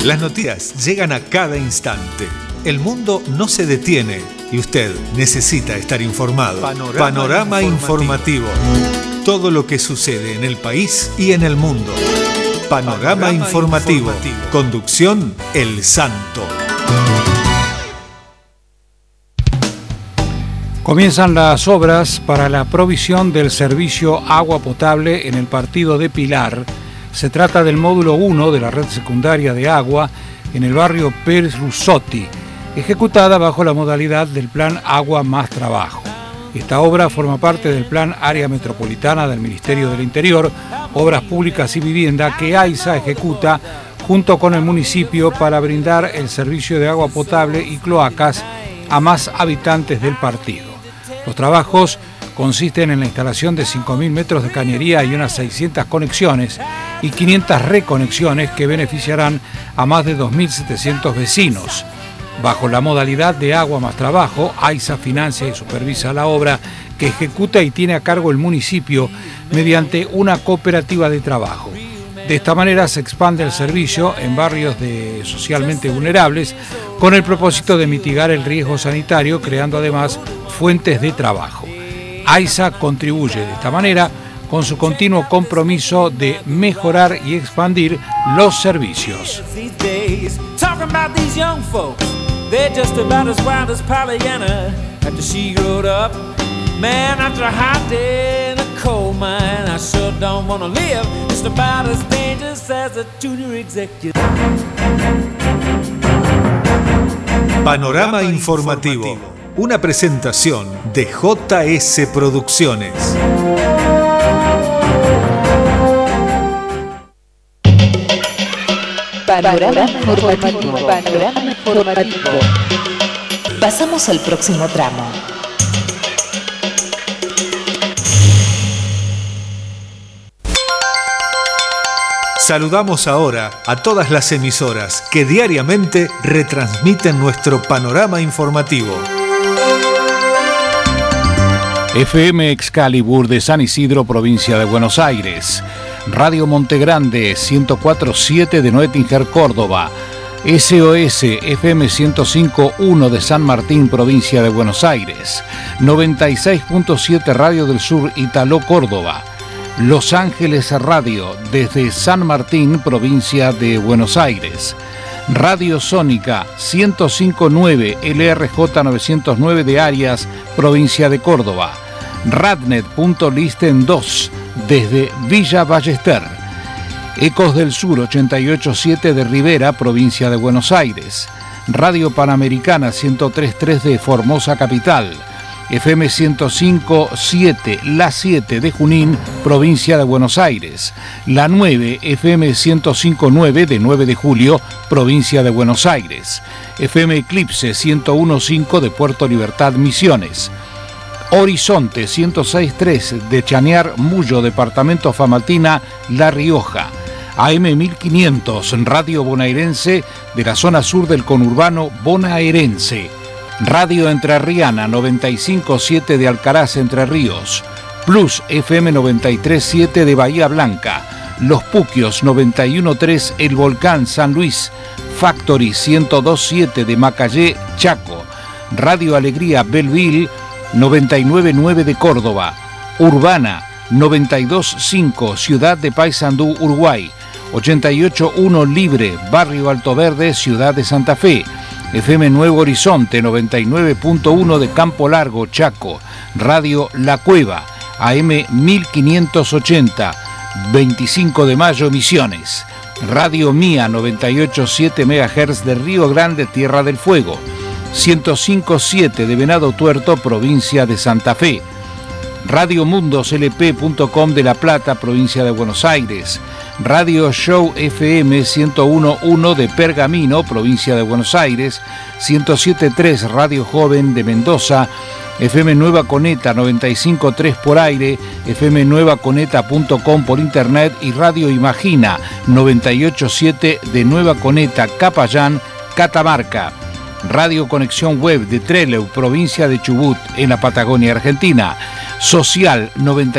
Las noticias llegan a cada instante. El mundo no se detiene y usted necesita estar informado. Panorama informativo. Todo lo que sucede en el país y en el mundo. Panorama informativo. Conducción El Santo. Comienzan las obras para la provisión del servicio agua potable en el partido de Pilar. Se trata del módulo 1 de la red secundaria de agua en el barrio Pérez Russotti, ejecutada bajo la modalidad del Plan Agua Más Trabajo. Esta obra forma parte del Plan Área Metropolitana del Ministerio del Interior, Obras Públicas y Vivienda, que AISA ejecuta junto con el municipio para brindar el servicio de agua potable y cloacas a más habitantes del partido. Los trabajos consisten en la instalación de 5.000 metros de cañería y unas 600 conexiones y 500 reconexiones que beneficiarán a más de 2.700 vecinos. Bajo la modalidad de agua más trabajo, AISA financia y supervisa la obra que ejecuta y tiene a cargo el municipio mediante una cooperativa de trabajo. De esta manera se expande el servicio en barrios socialmente vulnerables con el propósito de mitigar el riesgo sanitario, creando además fuentes de trabajo. AISA contribuye de esta manera con su continuo compromiso de mejorar y expandir los servicios. Panorama informativo. Una presentación de JS Producciones. Panorama informativo. Pasamos al próximo tramo. Saludamos ahora a todas las emisoras que diariamente retransmiten nuestro panorama informativo. FM Excalibur de San Isidro, provincia de Buenos Aires. Radio Montegrande 104.7 de Noetinger, Córdoba. SOS FM 105.1 de San Martín, provincia de Buenos Aires. 96.7 Radio del Sur, Italó, Córdoba. Los Ángeles Radio desde San Martín, provincia de Buenos Aires. Radio Sónica 105.9 LRJ 909 de Arias, provincia de Córdoba. Radnet.listen 2 desde Villa Ballester. Ecos del Sur 88.7 de Rivera, provincia de Buenos Aires. Radio Panamericana 103.3 de Formosa Capital. FM 105.7 La 7 de Junín, provincia de Buenos Aires. La 9 FM 105.9 de 9 de Julio, provincia de Buenos Aires. FM Eclipse 101.5 de Puerto Libertad, Misiones. Horizonte 106.3 de Chañar, Mullo, departamento Famatina, La Rioja. AM 1500 Radio Bonaerense de la zona sur del conurbano bonaerense. Radio Entrerriana 95.7 de Alcaraz, Entre Ríos. Plus FM 93.7 de Bahía Blanca. Los Puquios 91.3 El Volcán, San Luis. Factory 102.7 de Macayé, Chaco. Radio Alegría Belleville 99.9 de Córdoba. Urbana 92.5 Ciudad de Paysandú, Uruguay. 88.1 Libre, Barrio Alto Verde, Ciudad de Santa Fe. FM Nuevo Horizonte 99.1 de Campo Largo, Chaco. Radio La Cueva, AM 1580, 25 de Mayo, Misiones. Radio Mía 98.7 MHz de Río Grande, Tierra del Fuego. 105.7 de Venado Tuerto, provincia de Santa Fe. RadioMundosLP.com de La Plata, provincia de Buenos Aires. Radio Show FM 101.1 de Pergamino, provincia de Buenos Aires. 107.3 Radio Joven de Mendoza. FM Nueva Coneta 95.3 por aire. FM Nuevaconeta.com por internet. Y Radio Imagina 98.7 de Nueva Coneta, Capayán, Catamarca. Radio Conexión Web de Trelew, provincia de Chubut, en la Patagonia Argentina. Social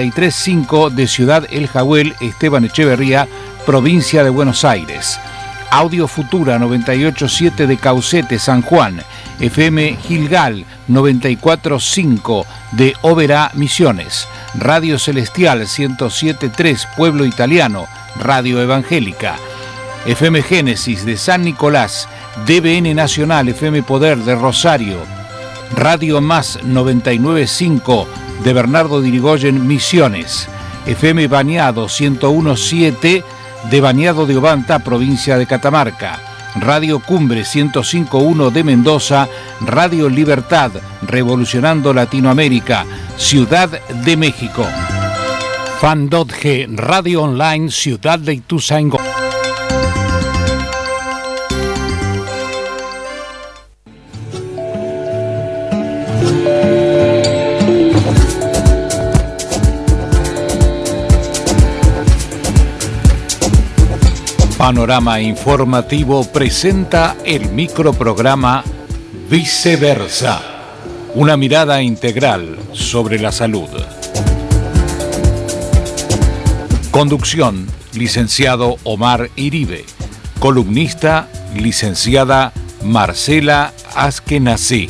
93.5 de Ciudad El Jagüel, Esteban Echeverría, provincia de Buenos Aires. Audio Futura 98.7 de Caucete, San Juan, FM Gilgal 94.5 de Oberá, Misiones, Radio Celestial 107.3 Pueblo Italiano, Radio Evangélica, FM Génesis de San Nicolás, DBN Nacional, FM Poder de Rosario, Radio Más 99.5 de Bernardo de Irigoyen, Misiones, FM Bañado 101.7 de Bañado de Obanta, provincia de Catamarca, Radio Cumbre 105.1 de Mendoza, Radio Libertad, Revolucionando Latinoamérica, Ciudad de México. Fan.g, Radio Online, Ciudad de Ituzaingó. Panorama Informativo presenta el microprograma Viceversa, una mirada integral sobre la salud. Conducción, licenciado Omar Iribe. Columnista, licenciada Marcela Askenazi.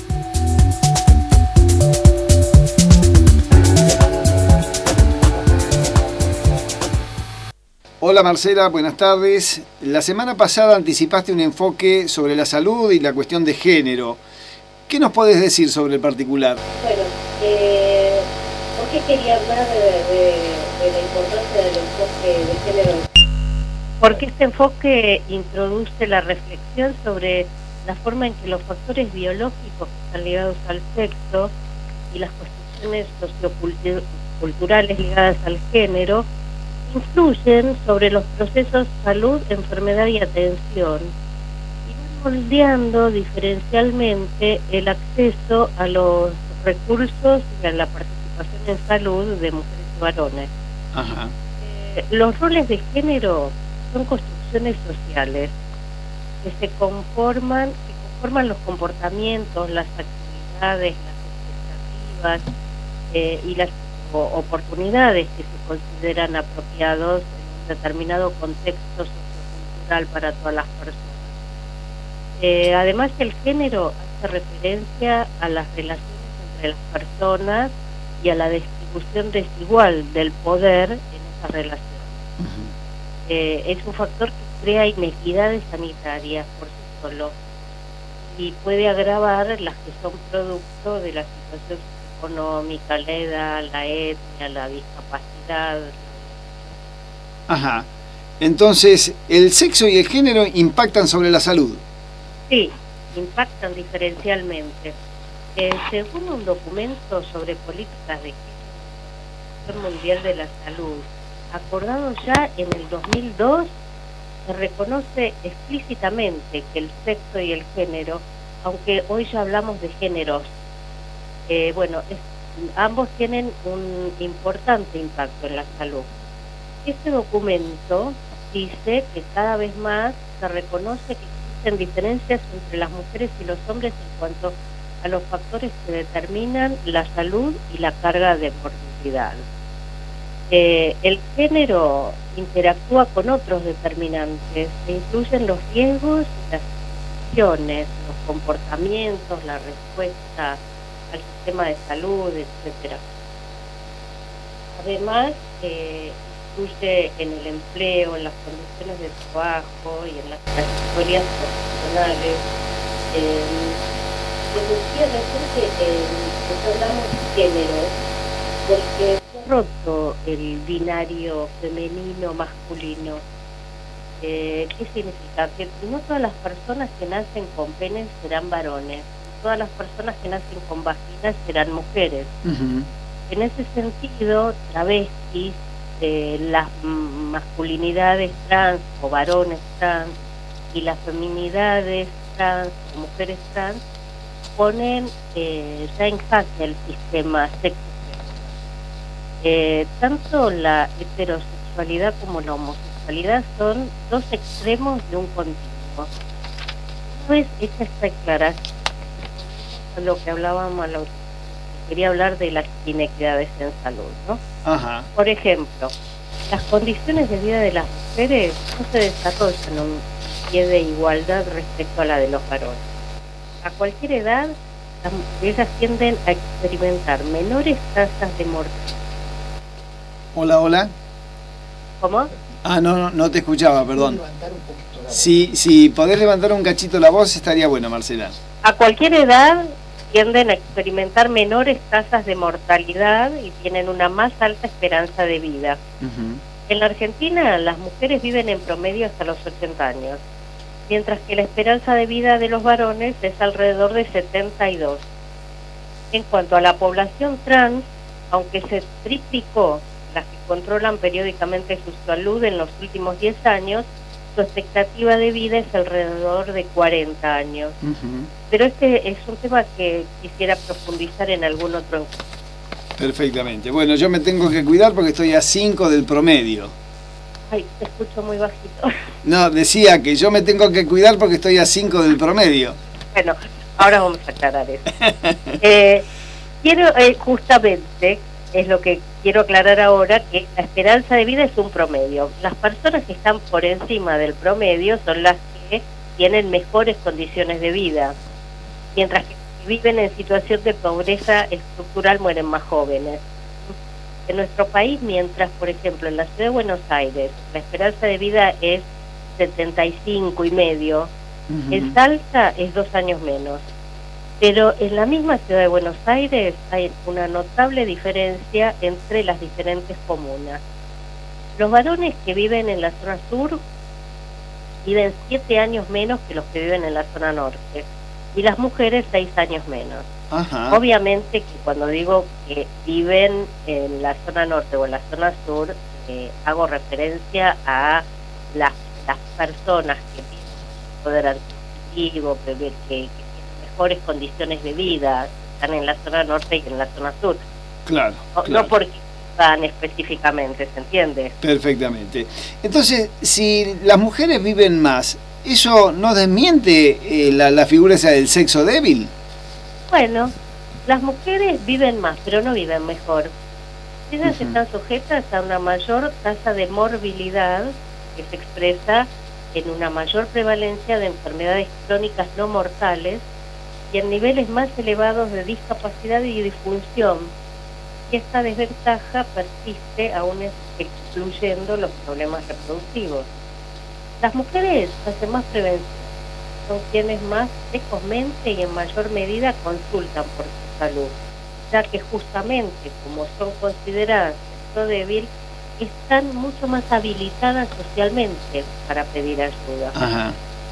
Hola Marcela, buenas tardes. La semana pasada anticipaste un enfoque sobre la salud y la cuestión de género. ¿Qué nos podés decir sobre el particular? Bueno, ¿por qué quería hablar de la importancia del enfoque de género? Porque este enfoque introduce la reflexión sobre la forma en que los factores biológicos que están ligados al sexo y las cuestiones socioculturales ligadas al género influyen sobre los procesos salud, enfermedad y atención, y van moldeando diferencialmente el acceso a los recursos y a la participación en salud de mujeres y varones. Ajá. Los roles de género son construcciones sociales que conforman los comportamientos, las actividades, las expectativas y las oportunidades que se consideran apropiados en un determinado contexto sociocultural para todas las personas. Además, el género hace referencia a las relaciones entre las personas y a la distribución desigual del poder en esas relaciones. Es un factor que crea inequidades sanitarias por sí solo y puede agravar las que son producto de la situación económica, la edad, la etnia, la discapacidad. Ajá. Entonces, ¿el sexo y el género impactan sobre la salud? Sí, impactan diferencialmente. Según un documento sobre políticas de género de la Organización Mundial de la Salud, acordado ya en el 2002, se reconoce explícitamente que el sexo y el género, aunque hoy ya hablamos de géneros, ambos tienen un importante impacto en la salud. Este documento dice que cada vez más se reconoce que existen diferencias entre las mujeres y los hombres en cuanto a los factores que determinan la salud y la carga de morbilidad. El género interactúa con otros determinantes que incluyen los riesgos y las situaciones, los comportamientos, la respuesta al sistema de salud, etcétera. Además, influye en el empleo, en las condiciones de trabajo y en las trayectorias profesionales. Decía recién que hablamos de género, porque se ha roto el binario femenino-masculino. ¿Qué significa? Que no todas las personas que nacen con penes serán varones, todas las personas que nacen con vaginas serán mujeres. Uh-huh. En ese sentido, travestis, las masculinidades trans o varones trans y las feminidades trans o mujeres trans ponen ya en jaque el sistema sexo. Tanto la heterosexualidad como la homosexualidad son dos extremos de un continuo. Una vez hecha esta aclaración, lo que hablábamos, quería hablar de las inequidades en salud, ¿no? Ajá. Por ejemplo, las condiciones de vida de las mujeres no se desarrollan pie de igualdad respecto a la de los varones. A cualquier edad, ellas tienden a experimentar menores tasas de mortalidad. Hola, hola. ¿Cómo? No te escuchaba, perdón. Si podés levantar un cachito la voz, estaría bueno, Marcela. A cualquier edad tienden a experimentar menores tasas de mortalidad y tienen una más alta esperanza de vida. En la Argentina, las mujeres viven en promedio hasta los 80 años, mientras que la esperanza de vida de los varones es alrededor de 72. En cuanto a la población trans, aunque se triplicó las que controlan periódicamente su salud en los últimos 10 años, su expectativa de vida es alrededor de 40 años. Pero este es un tema que quisiera profundizar en algún otro encuentro. Perfectamente. Bueno, yo me tengo que cuidar porque estoy a 5 del promedio. Ay, te escucho muy bajito. No, decía que yo me tengo que cuidar porque estoy a 5 del promedio. Bueno, ahora vamos a aclarar eso. Quiero, justamente, es lo que quiero aclarar ahora, que la esperanza de vida es un promedio. Las personas que están por encima del promedio son las que tienen mejores condiciones de vida, mientras que viven en situación de pobreza estructural mueren más jóvenes. En nuestro país, mientras, por ejemplo, en la ciudad de Buenos Aires, la esperanza de vida es 75 y medio, en Salta es 2 años menos. Pero en la misma ciudad de Buenos Aires hay una notable diferencia entre las diferentes comunas. Los varones que viven en la zona sur viven 7 años menos que los que viven en la zona norte, y las mujeres 6 años menos. Obviamente que cuando digo que viven en la zona norte o en la zona sur, hago referencia a las personas que tienen poder adquisitivo, que tienen mejores condiciones de vida, están en la zona norte y en la zona sur. Claro. No porque están específicamente, ¿se entiende? Perfectamente. Entonces, si las mujeres viven más, ¿eso no desmiente la figura esa del sexo débil? Bueno, las mujeres viven más, pero no viven mejor. Ellas están sujetas a una mayor tasa de morbilidad que se expresa en una mayor prevalencia de enfermedades crónicas no mortales y en niveles más elevados de discapacidad y disfunción. Y esta desventaja persiste aún excluyendo los problemas reproductivos. Las mujeres hacen más prevención, son quienes más precozmente y en mayor medida consultan por su salud, ya que justamente como son consideradas sexo débil, están mucho más habilitadas socialmente para pedir ayuda.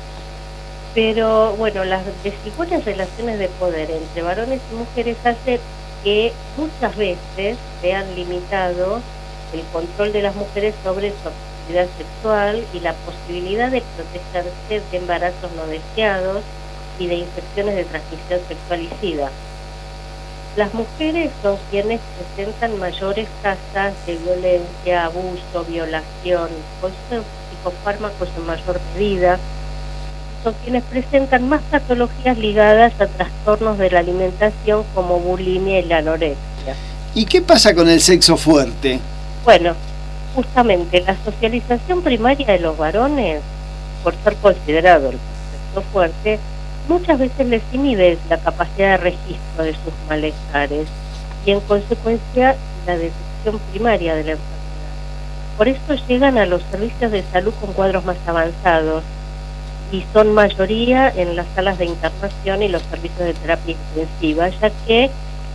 Pero bueno, las desiguales relaciones de poder entre varones y mujeres hacen que muchas veces vean limitado el control de las mujeres sobre su actividad sexual y la posibilidad de protegerse de embarazos no deseados y de infecciones de transmisión sexual y SIDA. Las mujeres son quienes presentan mayores tasas de violencia, abuso, violación, consumo de psicofármacos en mayor medida. Son quienes presentan más patologías ligadas a trastornos de la alimentación como bulimia y la anorexia. ¿Y qué pasa con el sexo fuerte? Bueno, justamente la socialización primaria de los varones, por ser considerado el sexo fuerte, muchas veces les inhibe la capacidad de registro de sus malestares y en consecuencia la detección primaria de la enfermedad. Por eso llegan a los servicios de salud con cuadros más avanzados y son mayoría en las salas de internación y los servicios de terapia intensiva, ya que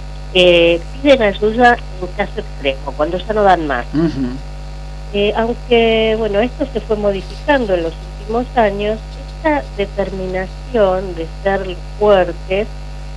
piden ayuda en caso extremo, cuando ya no dan más. Aunque, bueno, esto se fue modificando en los últimos años, esta determinación de ser fuertes,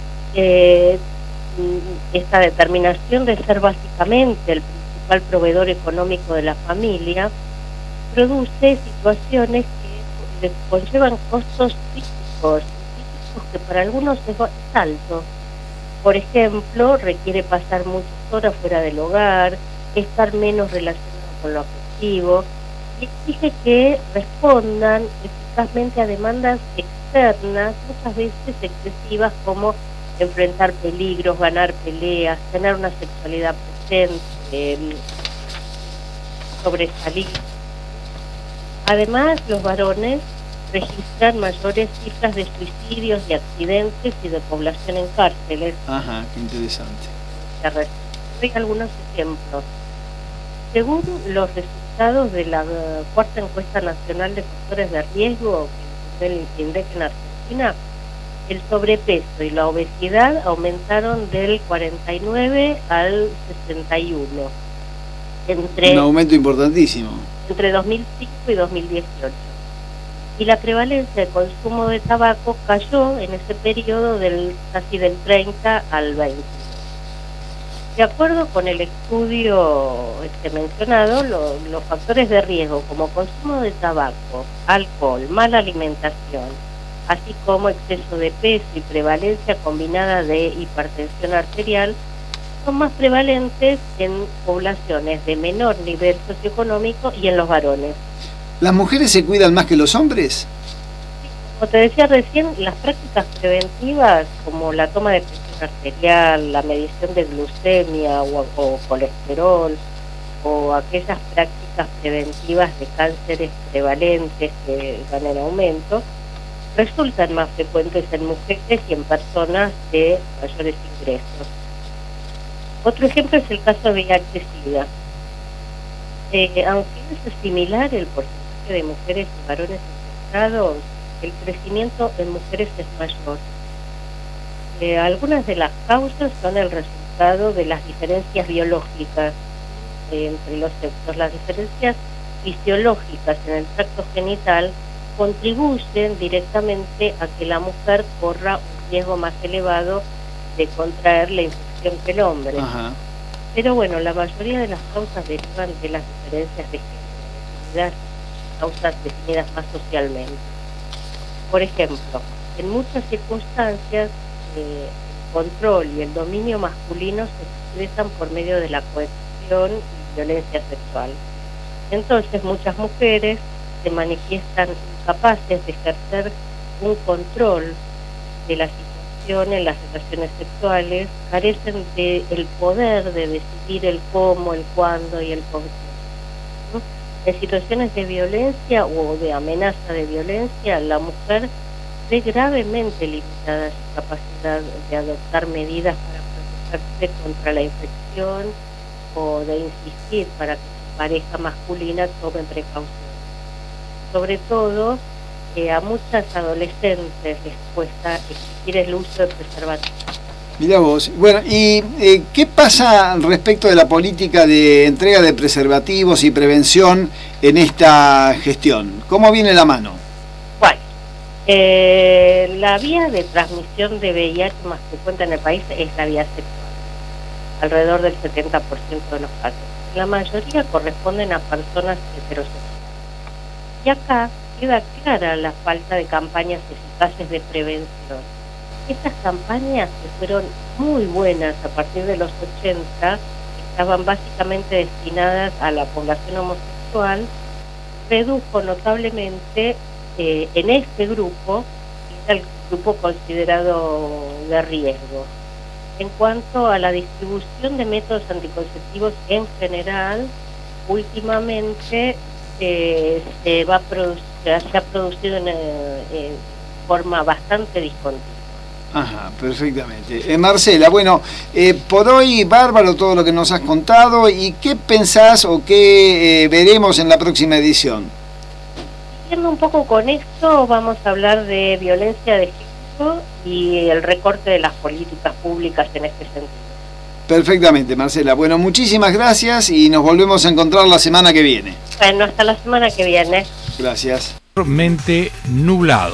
esta determinación de ser básicamente el principal proveedor económico de la familia, produce situaciones que conllevan costos físicos que para algunos es alto. Por ejemplo, requiere pasar muchas horas fuera del hogar, estar menos relacionado con lo afectivo, y exige que respondan eficazmente a demandas externas, muchas veces excesivas, como enfrentar peligros, ganar peleas, tener una sexualidad presente, sobresalir. Además, los varones registran mayores cifras de suicidios, de accidentes y de población en cárceles. Ajá, qué interesante. Doy algunos ejemplos. Según los resultados de la cuarta encuesta nacional de factores de riesgo que el INDEC en Argentina, el sobrepeso y la obesidad aumentaron del 49 al 61 un aumento importantísimo entre 2005 y 2018. Y la prevalencia de consumo de tabaco cayó en ese periodo casi del 30 al 20. De acuerdo con el estudio mencionado, los factores de riesgo como consumo de tabaco, alcohol, mala alimentación, así como exceso de peso y prevalencia combinada de hipertensión arterial, son más prevalentes en poblaciones de menor nivel socioeconómico y en los varones. ¿Las mujeres se cuidan más que los hombres? Como te decía recién, las prácticas preventivas como la toma de presión arterial, la medición de glucemia o colesterol, o aquellas prácticas preventivas de cánceres prevalentes que van en aumento, resultan más frecuentes en mujeres y en personas de mayores ingresos. Otro ejemplo es el caso de VIH-Sida. Aunque es similar el porcentaje de mujeres y varones infectados, el crecimiento en mujeres es mayor. Algunas de las causas son el resultado de las diferencias biológicas entre los sexos. Las diferencias fisiológicas en el tracto genital contribuyen directamente a que la mujer corra un riesgo más elevado de contraer la infección que el hombre. Ajá. Pero bueno, la mayoría de las causas derivan de las diferencias de género, causas definidas más socialmente. Por ejemplo, en muchas circunstancias el control y el dominio masculino se expresan por medio de la coerción y violencia sexual. Entonces muchas mujeres se manifiestan incapaces de ejercer un control de la situación en las relaciones sexuales, carecen del poder de decidir el cómo, el cuándo y el por qué, ¿no? En situaciones de violencia o de amenaza de violencia, la mujer ve gravemente limitada su capacidad de adoptar medidas para protegerse contra la infección o de insistir para que su pareja masculina tome precauciones. Sobre todo, a muchas adolescentes les cuesta exigir el uso de preservativos. Mirá vos. Bueno, ¿y qué pasa respecto de la política de entrega de preservativos y prevención en esta gestión? ¿Cómo viene la mano? Bueno, la vía de transmisión de VIH más frecuente en el país es la vía sexual, alrededor del 70% de los casos. La mayoría corresponden a personas heterosexuales. Y acá queda clara la falta de campañas eficaces de prevención. Estas campañas, que fueron muy buenas a partir de los 80, estaban básicamente destinadas a la población homosexual, redujo notablemente en este grupo, que era el grupo considerado de riesgo. En cuanto a la distribución de métodos anticonceptivos en general, últimamente se ha producido en forma bastante discontinua. Ajá, perfectamente. Marcela, bueno, por hoy bárbaro todo lo que nos has contado. ¿Y qué pensás o qué veremos en la próxima edición? Siguiendo un poco con esto, vamos a hablar de violencia de género y el recorte de las políticas públicas en este sentido. Perfectamente, Marcela. Bueno, muchísimas gracias y nos volvemos a encontrar la semana que viene. Bueno, hasta la semana que viene. Gracias. Mente nublado.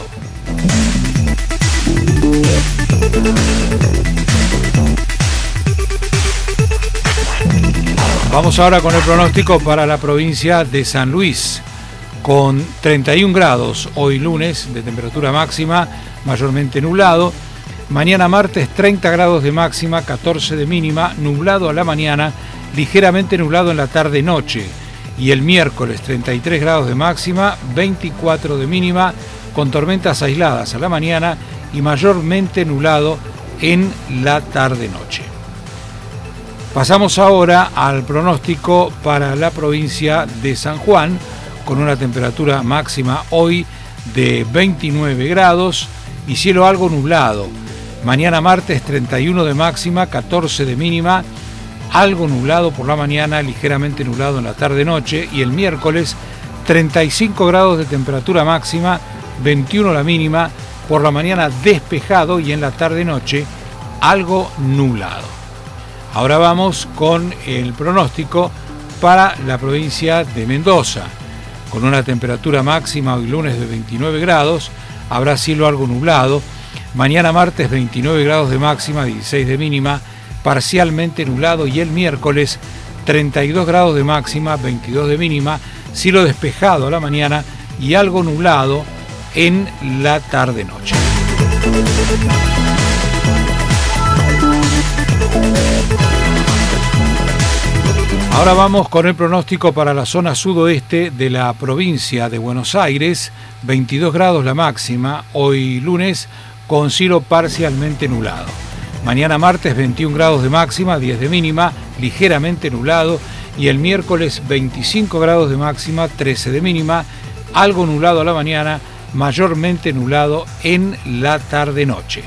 Vamos ahora con el pronóstico para la provincia de San Luis, con 31 grados hoy lunes de temperatura máxima, mayormente nublado. Mañana martes 30 grados de máxima, 14 de mínima, nublado a la mañana, ligeramente nublado en la tarde-noche. Y el miércoles 33 grados de máxima, 24 de mínima, con tormentas aisladas a la mañana y mayormente nublado en la tarde-noche. Pasamos ahora al pronóstico para la provincia de San Juan, con una temperatura máxima hoy de 29 grados y cielo algo nublado. Mañana martes 31 de máxima, 14 de mínima, algo nublado por la mañana, ligeramente nublado en la tarde-noche, y el miércoles 35 grados de temperatura máxima, 21 la mínima, por la mañana despejado y en la tarde-noche algo nublado. Ahora vamos con el pronóstico para la provincia de Mendoza. Con una temperatura máxima hoy lunes de 29 grados, habrá cielo algo nublado. Mañana martes 29 grados de máxima, 16 de mínima, parcialmente nublado, y el miércoles 32 grados de máxima, 22 de mínima, cielo despejado a la mañana y algo nublado en la tarde-noche. Ahora vamos con el pronóstico para la zona sudoeste de la provincia de Buenos Aires. 22 grados la máxima, hoy lunes, con cielo parcialmente nublado. Mañana martes 21 grados de máxima, 10 de mínima, ligeramente nublado, y el miércoles 25 grados de máxima, 13 de mínima, algo nublado a la mañana, mayormente nublado en la tarde-noche.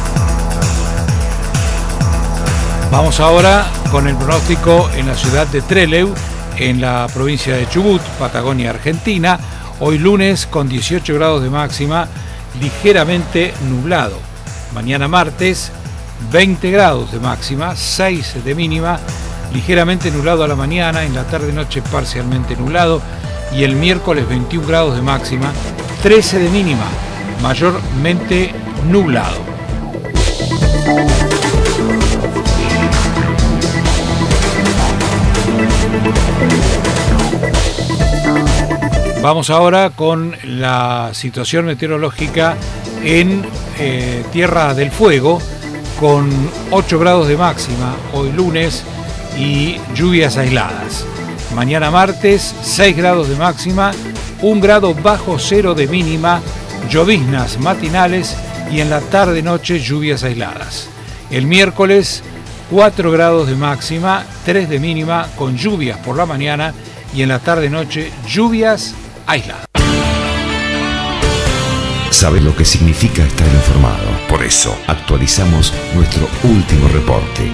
Vamos ahora con el pronóstico en la ciudad de Trelew, en la provincia de Chubut, Patagonia, Argentina. Hoy lunes con 18 grados de máxima, ligeramente nublado. Mañana martes 20 grados de máxima, 6 de mínima, ligeramente nublado a la mañana, en la tarde-noche parcialmente nublado, y el miércoles 21 grados de máxima, 13 de mínima, mayormente nublado. Vamos ahora con la situación meteorológica en Tierra del Fuego, con 8 grados de máxima hoy lunes y lluvias aisladas. Mañana martes 6 grados de máxima, 1 grado bajo cero de mínima, lloviznas matinales y en la tarde-noche lluvias aisladas. El miércoles 4 grados de máxima, 3 de mínima, con lluvias por la mañana y en la tarde-noche lluvias aisladas. ¿Sabes lo que significa estar informado? Por eso actualizamos nuestro último reporte.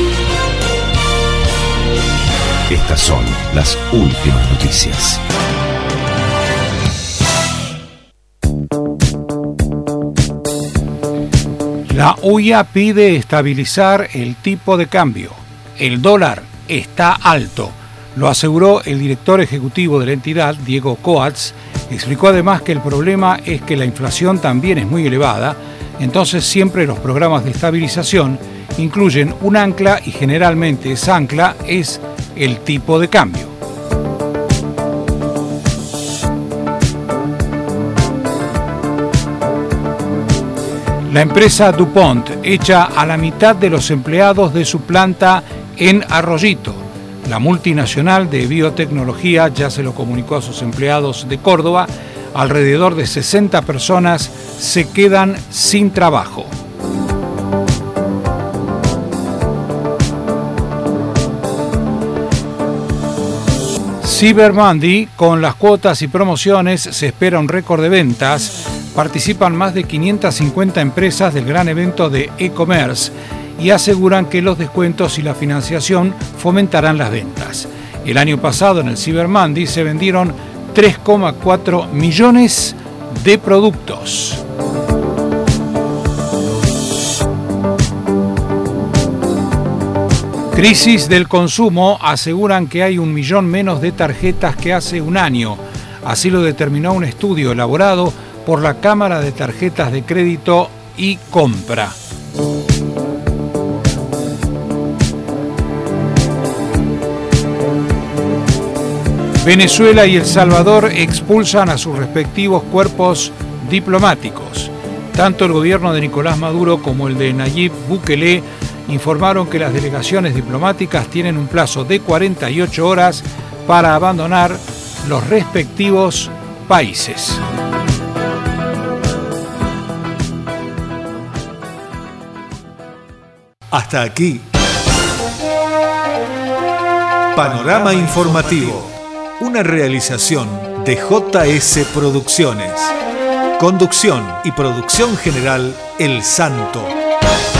Estas son las últimas noticias. La UIA pide estabilizar el tipo de cambio. El dólar está alto. Lo aseguró el director ejecutivo de la entidad, Diego Coats. Explicó además que el problema es que la inflación también es muy elevada, entonces siempre los programas de estabilización incluyen un ancla y generalmente esa ancla es el tipo de cambio. La empresa DuPont echa a la mitad de los empleados de su planta en Arroyito. La multinacional de biotecnología ya se lo comunicó a sus empleados de Córdoba. Alrededor de 60 personas se quedan sin trabajo. Cyber Monday, con las cuotas y promociones, se espera un récord de ventas. Participan más de 550 empresas del gran evento de e-commerce y aseguran que los descuentos y la financiación fomentarán las ventas. El año pasado en el Cyber Monday se vendieron 3,4 millones de productos. Crisis del consumo, aseguran que hay 1 millón menos de tarjetas que hace un año. Así lo determinó un estudio elaborado por la Cámara de Tarjetas de Crédito y Compra. Venezuela y El Salvador expulsan a sus respectivos cuerpos diplomáticos. Tanto el gobierno de Nicolás Maduro como el de Nayib Bukele informaron que las delegaciones diplomáticas tienen un plazo de 48 horas para abandonar los respectivos países. Hasta aquí. Panorama Informativo. Una realización de JS Producciones. Conducción y producción general El Santo.